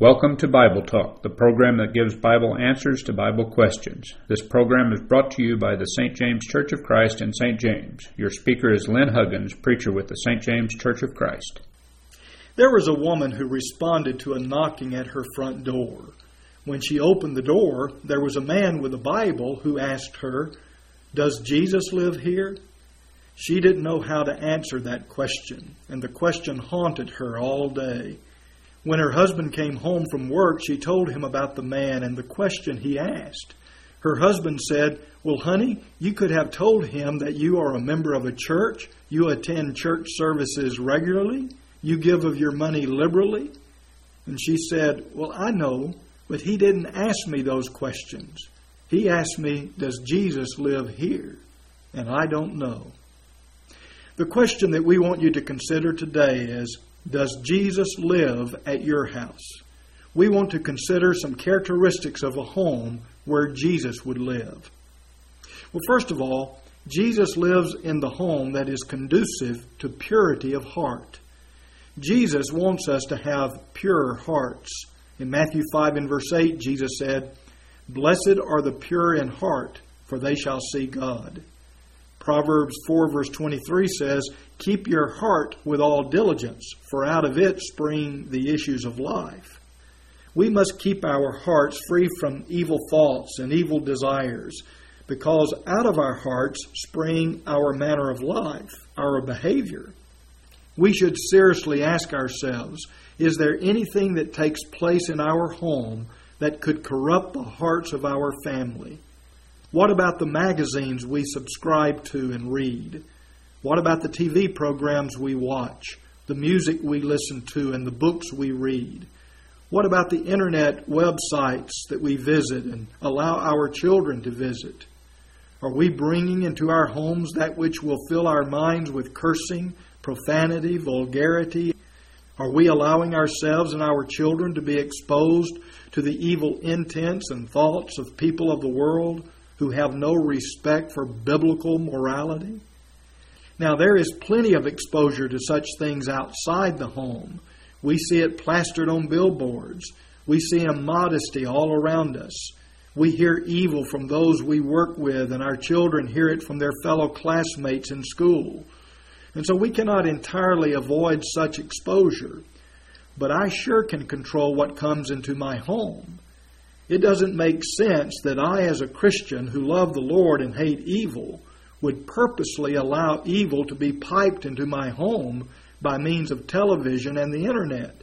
Welcome to Bible Talk, the program that gives Bible answers to Bible questions. This program is brought to you by the St. James Church of Christ in St. James. Your speaker is Lynn Huggins, preacher with the St. James Church of Christ. There was a woman who responded to a knocking at her front door. When she opened the door, there was a man with a Bible who asked her, "Does Jesus live here?" She didn't know how to answer that question, and the question haunted her all day. When her husband came home from work, she told him about the man and the question he asked. Her husband said, "Well, honey, you could have told him that you are a member of a church, you attend church services regularly, you give of your money liberally." And she said, "Well, I know, but he didn't ask me those questions. He asked me, 'Does Jesus live here?' And I don't know." The question that we want you to consider today is, does Jesus live at your house? We want to consider some characteristics of a home where Jesus would live. Well, first of all, Jesus lives in the home that is conducive to purity of heart. Jesus wants us to have pure hearts. In Matthew 5 and verse 8, Jesus said, "Blessed are the pure in heart, for they shall see God." Proverbs 4 verse 23 says, "Keep your heart with all diligence, for out of it spring the issues of life." We must keep our hearts free from evil thoughts and evil desires, because out of our hearts spring our manner of life, our behavior. We should seriously ask ourselves, is there anything that takes place in our home that could corrupt the hearts of our family? What about the magazines we subscribe to and read? What about the TV programs we watch, the music we listen to, and the books we read? What about the internet websites that we visit and allow our children to visit? Are we bringing into our homes that which will fill our minds with cursing, profanity, vulgarity? Are we allowing ourselves and our children to be exposed to the evil intents and thoughts of people of the world who have no respect for biblical morality? Now, there is plenty of exposure to such things outside the home. We see it plastered on billboards. We see immodesty all around us. We hear evil from those we work with, and our children hear it from their fellow classmates in school. And so we cannot entirely avoid such exposure. But I sure can control what comes into my home. It doesn't make sense that I, as a Christian who love the Lord and hate evil, would purposely allow evil to be piped into my home by means of television and the internet.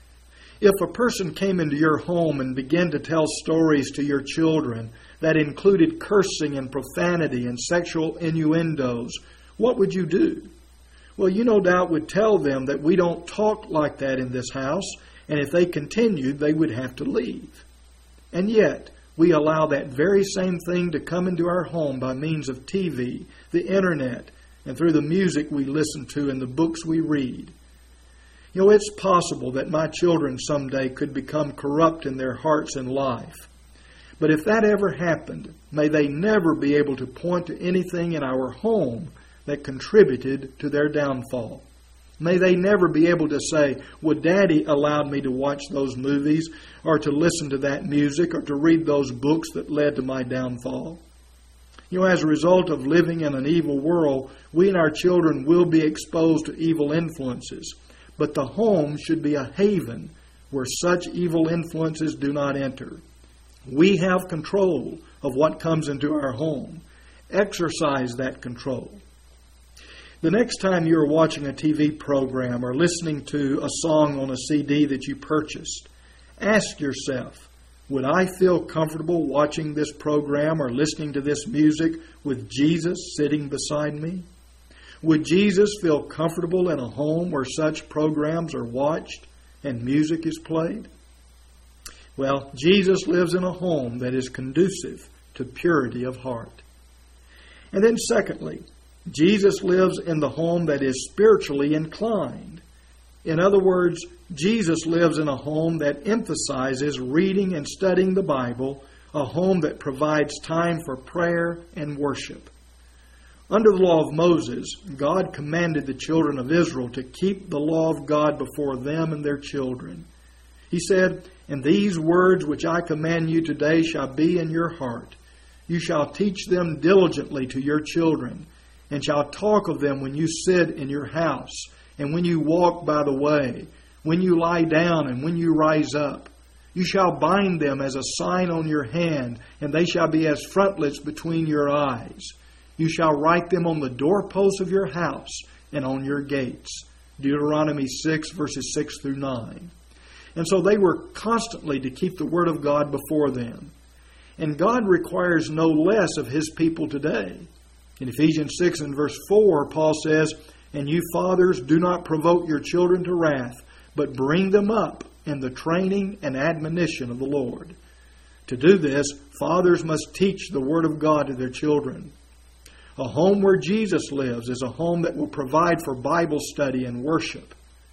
If a person came into your home and began to tell stories to your children that included cursing and profanity and sexual innuendos, what would you do? Well, you no doubt would tell them that we don't talk like that in this house, and if they continued, they would have to leave. And yet, we allow that very same thing to come into our home by means of TV, the internet, and through the music we listen to and the books we read. You know, it's possible that my children someday could become corrupt in their hearts and life. But if that ever happened, may they never be able to point to anything in our home that contributed to their downfall. May they never be able to say, "Well, Daddy allowed me to watch those movies or to listen to that music or to read those books that led to my downfall." You know, as a result of living in an evil world, we and our children will be exposed to evil influences. But the home should be a haven where such evil influences do not enter. We have control of what comes into our home. Exercise that control. The next time you're watching a TV program or listening to a song on a CD that you purchased, ask yourself, would I feel comfortable watching this program or listening to this music with Jesus sitting beside me? Would Jesus feel comfortable in a home where such programs are watched and music is played? Well, Jesus lives in a home that is conducive to purity of heart. And then secondly, Jesus lives in the home that is spiritually inclined. In other words, Jesus lives in a home that emphasizes reading and studying the Bible, a home that provides time for prayer and worship. Under the law of Moses, God commanded the children of Israel to keep the law of God before them and their children. He said, And these words which I command you today shall be in your heart. You shall teach them diligently to your children, and shall talk of them when you sit in your house, and when you walk by the way, when you lie down, and when you rise up. You shall bind them as a sign on your hand, and they shall be as frontlets between your eyes. You shall write them on the doorposts of your house and on your gates. Deuteronomy 6, verses 6 through 9. And so they were constantly to keep the Word of God before them. And God requires no less of His people today. In Ephesians 6 and verse 4, Paul says, "And you fathers, do not provoke your children to wrath, but bring them up in the training and admonition of the Lord." To do this, fathers must teach the Word of God to their children. A home where Jesus lives is a home that will provide for Bible study and worship.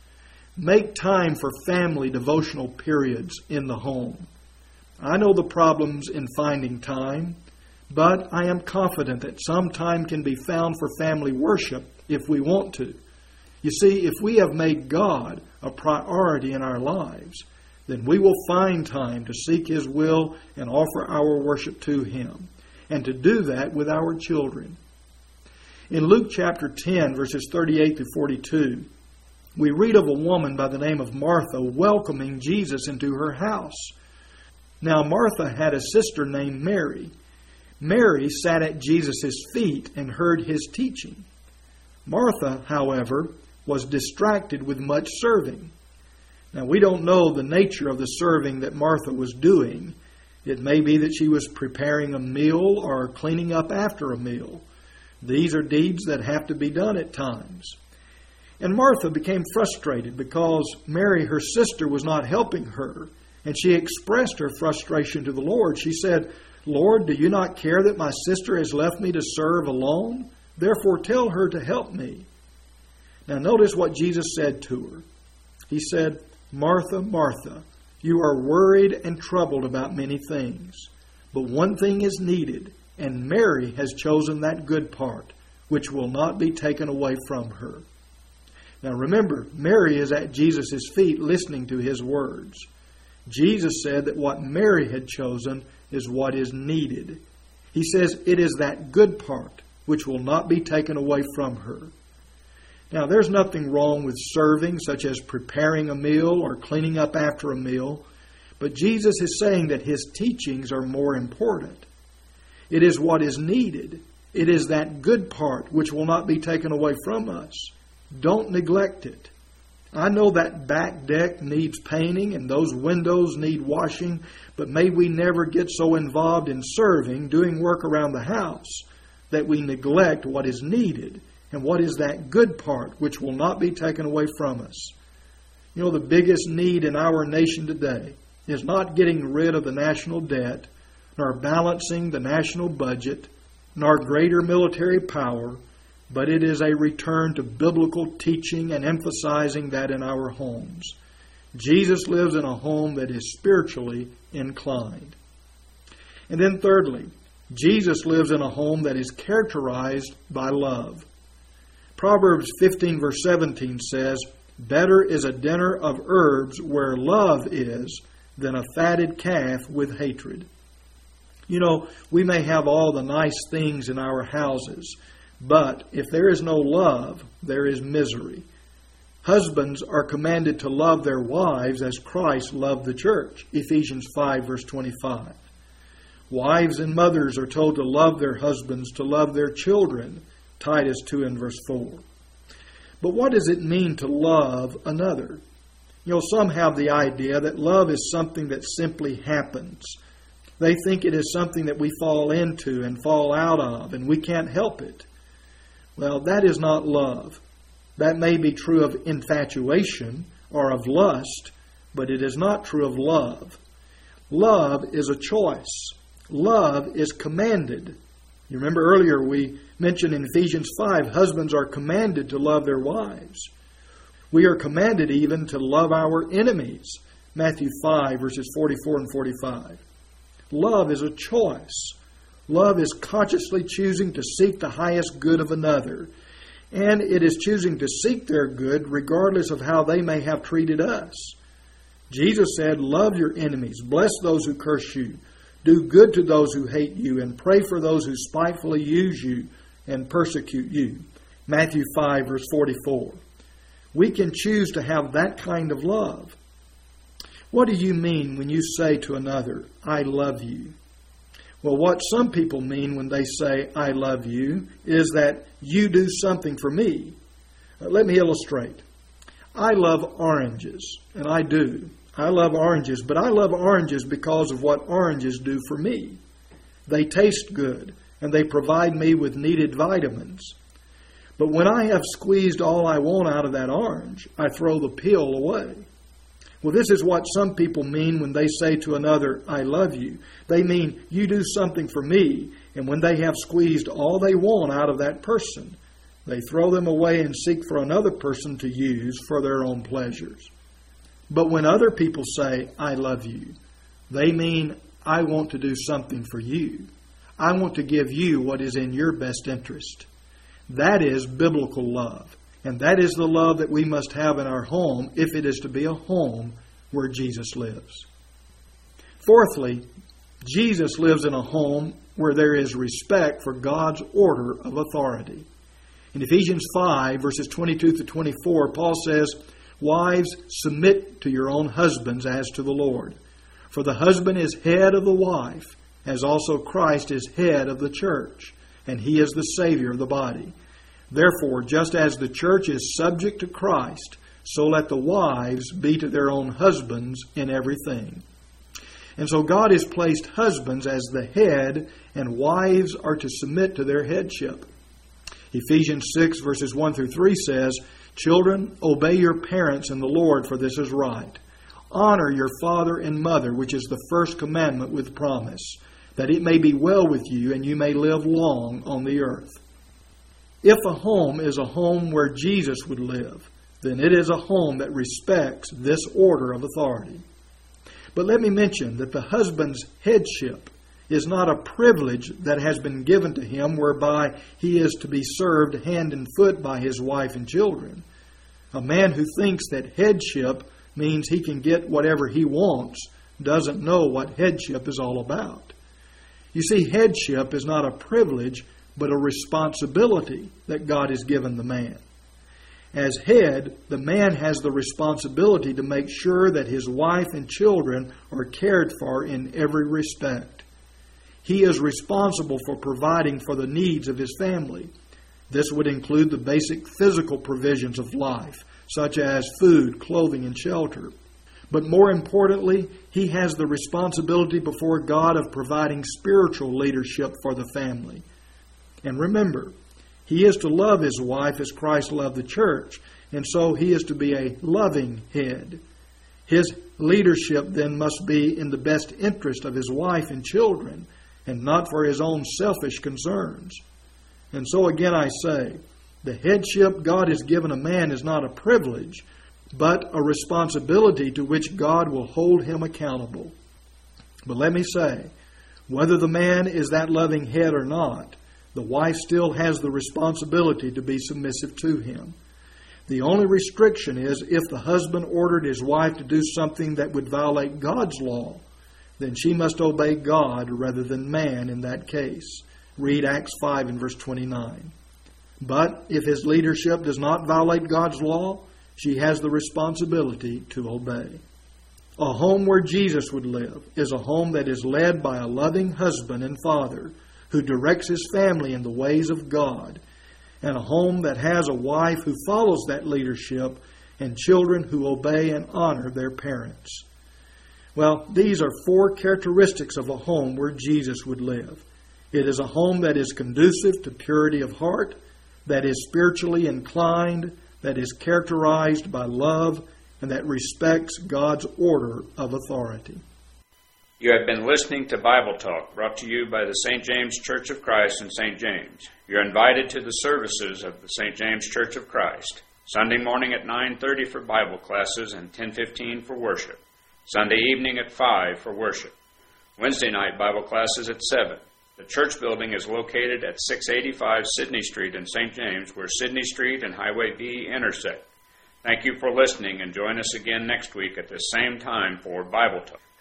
Make time for family devotional periods in the home. I know the problems in finding time, but I am confident that some time can be found for family worship if we want to. You see, if we have made God a priority in our lives, then we will find time to seek His will and offer our worship to Him, and to do that with our children. In Luke chapter 10, verses 38 to 42, we read of a woman by the name of Martha welcoming Jesus into her house. Now Martha had a sister named Mary. Mary sat at Jesus' feet and heard His teaching. Martha, however, was distracted with much serving. Now we don't know the nature of the serving that Martha was doing. It may be that she was preparing a meal or cleaning up after a meal. These are deeds that have to be done at times. And Martha became frustrated because Mary, her sister, was not helping her. And she expressed her frustration to the Lord. She said, "Lord, do you not care that my sister has left me to serve alone? Therefore tell her to help me." Now notice what Jesus said to her. He said, "Martha, Martha, you are worried and troubled about many things. But one thing is needed, and Mary has chosen that good part, which will not be taken away from her." Now remember, Mary is at Jesus' feet listening to His words. Jesus said that what Mary had chosen is what is needed. He says it is that good part which will not be taken away from her. Now there's nothing wrong with serving, such as preparing a meal or cleaning up after a meal, but Jesus is saying that His teachings are more important. It is what is needed. It is that good part which will not be taken away from us. Don't neglect it. I know that back deck needs painting and those windows need washing, but may we never get so involved in serving, doing work around the house, that we neglect what is needed and what is that good part which will not be taken away from us. You know, the biggest need in our nation today is not getting rid of the national debt, nor balancing the national budget, nor greater military power, but it is a return to biblical teaching and emphasizing that in our homes. Jesus lives in a home that is spiritually inclined. And then thirdly, Jesus lives in a home that is characterized by love. Proverbs 15 verse 17 says, "Better is a dinner of herbs where love is than a fatted calf with hatred." You know, we may have all the nice things in our houses, but if there is no love, there is misery. Husbands are commanded to love their wives as Christ loved the church, Ephesians 5 verse 25. Wives and mothers are told to love their husbands, to love their children, Titus 2 and verse 4. But what does it mean to love another? You know, some have the idea that love is something that simply happens. They think it is something that we fall into and fall out of, and we can't help it. Well, that is not love. That may be true of infatuation or of lust, but it is not true of love. Love is a choice. Love is commanded. You remember earlier we mentioned in Ephesians 5, husbands are commanded to love their wives. We are commanded even to love our enemies, Matthew 5, verses 44 and 45. Love is a choice. Love is consciously choosing to seek the highest good of another. And it is choosing to seek their good regardless of how they may have treated us. Jesus said, love your enemies, bless those who curse you, do good to those who hate you, and pray for those who spitefully use you and persecute you. Matthew 5, verse 44. We can choose to have that kind of love. What do you mean when you say to another, I love you? Well, what some people mean when they say, I love you, is that you do something for me. Let me illustrate. I love oranges, and I do. I love oranges, but I love oranges because of what oranges do for me. They taste good, and they provide me with needed vitamins. But when I have squeezed all I want out of that orange, I throw the peel away. Well, this is what some people mean when they say to another, I love you. They mean, you do something for me, and when they have squeezed all they want out of that person, they throw them away and seek for another person to use for their own pleasures. But when other people say, I love you, they mean, I want to do something for you. I want to give you what is in your best interest. That is biblical love. And that is the love that we must have in our home if it is to be a home where Jesus lives. Fourthly, Jesus lives in a home where there is respect for God's order of authority. In Ephesians 5, verses 22 to 24, Paul says, Wives, submit to your own husbands as to the Lord. For the husband is head of the wife, as also Christ is head of the church, and he is the Savior of the body. Therefore, just as the church is subject to Christ, so let the wives be to their own husbands in everything. And so God has placed husbands as the head, and wives are to submit to their headship. Ephesians 6, verses 1 through 3 says, Children, obey your parents in the Lord, for this is right. Honor your father and mother, which is the first commandment with promise, that it may be well with you and you may live long on the earth. If a home is a home where Jesus would live, then it is a home that respects this order of authority. But let me mention that the husband's headship is not a privilege that has been given to him whereby he is to be served hand and foot by his wife and children. A man who thinks that headship means he can get whatever he wants doesn't know what headship is all about. You see, headship is not a privilege, but a responsibility that God has given the man. As head, the man has the responsibility to make sure that his wife and children are cared for in every respect. He is responsible for providing for the needs of his family. This would include the basic physical provisions of life, such as food, clothing, and shelter. But more importantly, he has the responsibility before God of providing spiritual leadership for the family. And remember, he is to love his wife as Christ loved the church, and so he is to be a loving head. His leadership then must be in the best interest of his wife and children, and not for his own selfish concerns. And so again I say, the headship God has given a man is not a privilege, but a responsibility to which God will hold him accountable. But let me say, whether the man is that loving head or not, the wife still has the responsibility to be submissive to him. The only restriction is if the husband ordered his wife to do something that would violate God's law, then she must obey God rather than man in that case. Read Acts 5 and verse 29. But if his leadership does not violate God's law, she has the responsibility to obey. A home where Jesus would live is a home that is led by a loving husband and father who directs his family in the ways of God, and a home that has a wife who follows that leadership and children who obey and honor their parents. Well, these are 4 characteristics of a home where Jesus would live. It is a home that is conducive to purity of heart, that is spiritually inclined, that is characterized by love, and that respects God's order of authority. You have been listening to Bible Talk, brought to you by the St. James Church of Christ in St. James. You're invited to the services of the St. James Church of Christ. Sunday morning at 9:30 for Bible classes and 10:15 for worship. Sunday evening at 5 for worship. Wednesday night Bible classes at 7. The church building is located at 685 Sydney Street in St. James, where Sydney Street and Highway B intersect. Thank you for listening, and join us again next week at the same time for Bible Talk.